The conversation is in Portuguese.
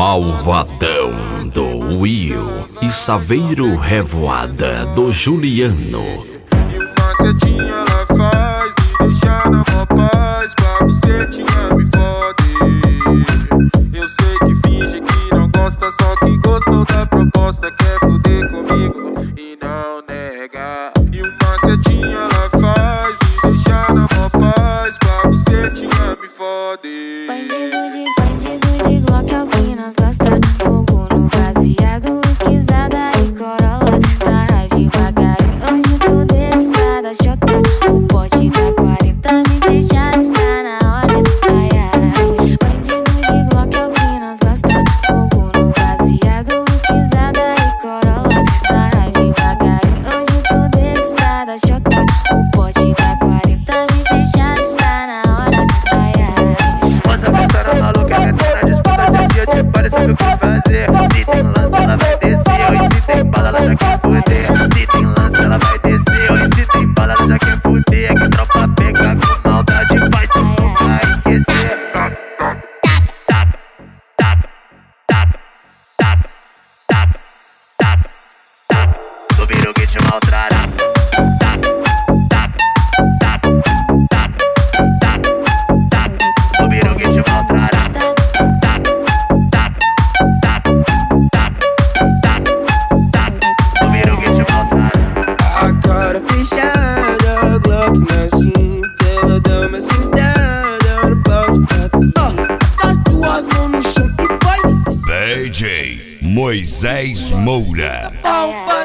Malvadão do Will e Saveiro Revoada do Juliano. E uma setinha ela faz me deixar na mó paz, pra bucetinha me fode. Eu sei que finge que não gosta, só que gostou da proposta, quer foder comigo e não nega. E uma setinha ela faz me deixar na mó paz, pra bucetinha me fode. Bandido de Glock é o que nós gosta. Fogo no baseado, esquisada e corolla. Sarra devagarinho, hoje tudo é estrada chota. O pote da 40 me deixaram, está na hora. Ai, ai. Bandido de Glock é o que nós gosta. Fogo no baseado, esquisada e corolla. Sarra devagarinho, hoje tudo é estrada chota. O pote da 40 me deixaram, está na hora. Ai, ai. Moça passando maluca, entra na disputa, sem dia de palha, sabe o que fazer. Se tem lance, ela vai descer, e se tem bala, ela já quer fuder. Se tem lance, ela vai descer, e se tem bala, ela já quer fuder. É que tropa pega com maldade, vai, tu não vai esquecer. Taca, taca, taca, taca, taca, taca, taca, taca. Tu vira o que te maltrata. Taca, taca, taca, taca, taca, taca. Tu vira o que te maltrata. A cara fechada, Glock na cinta, ela dá uma sentada no pau de café. Das duas mãos no chão e vai. DJ Moisés Moura. Pau, vai.